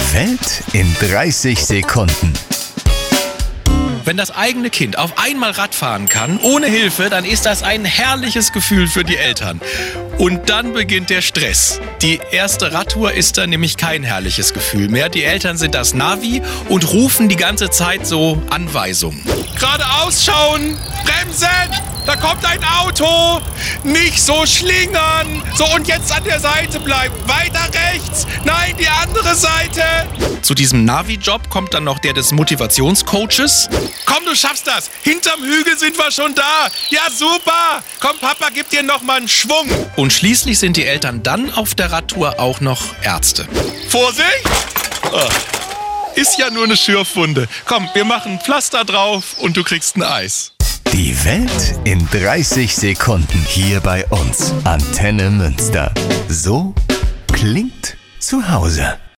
Die Welt in 30 Sekunden. Wenn das eigene Kind auf einmal Rad fahren kann, ohne Hilfe, dann ist das ein herrliches Gefühl für die Eltern. Und dann beginnt der Stress. Die erste Radtour ist dann nämlich kein herrliches Gefühl mehr. Die Eltern sind das Navi und rufen die ganze Zeit so Anweisungen. Geradeaus schauen, bremsen, da kommt ein Auto, nicht so schlingern. So, und jetzt an der Seite bleiben, weiter rechts, nein, die andere Seite. Zu diesem Navi-Job kommt dann noch der des Motivationscoaches. Komm, du schaffst das, hinterm Hügel sind wir schon da. Ja, super, komm, Papa, gib dir noch mal einen Schwung. Und schließlich sind die Eltern dann auf der Radtour auch noch Ärzte. Vorsicht! Oh. Ist ja nur eine Schürfwunde. Komm, wir machen Pflaster drauf und du kriegst ein Eis. Die Welt in 30 Sekunden hier bei uns. Antenne Münster. So klingt zu Hause.